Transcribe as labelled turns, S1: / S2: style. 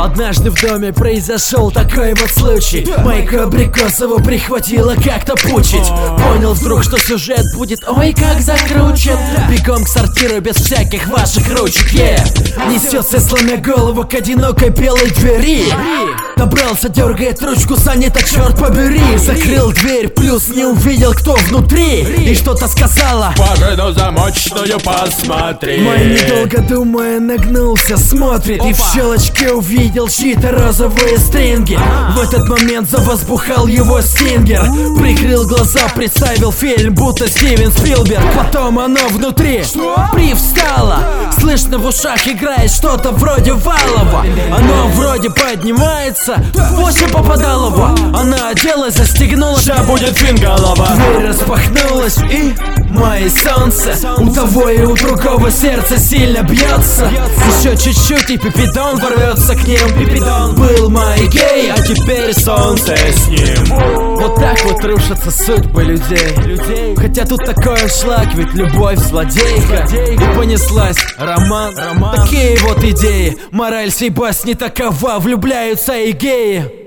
S1: Однажды в доме произошел такой вот случай. Майку Абрикосову прихватило как-то пучить. Понял вдруг, что сюжет будет ой как закручен. Бегом к сортиру без всяких ваших ручек. Несется, сломя голову к одинокой белой двери. Добрался, дергает ручку, Саня-то черт побери. Закрыл дверь, плюс не увидел, кто внутри. И что-то сказала:
S2: Пожалуй, замочную посмотри.
S1: Май, недолго думая, нагнулся, смотрит. И в щелочке увидел чьи-то розовые стринги. В этот момент завозбухал его стингер. Прикрыл глаза, представил фильм, будто Стивен Спилберг. Потом оно внутри привстало. Слышно в ушах играет что-то вроде Валова. Оно вроде поднимается, в уши попадало во. Она оделась, застегнула,
S2: ща будет фингалова.
S1: Дверь распахнулась и мое солнце. У того и у другого сердце сильно бьется. Еще чуть-чуть и Пипидон ворвется к ним. Пипидон был мой гей, а теперь солнце с ним. Вот так вот рушатся судьбы людей. Хотя тут такой шлак, ведь любовь злодейка. И понеслась роман. Такие вот идеи. Мораль сей басни такова, влюбляются и геи.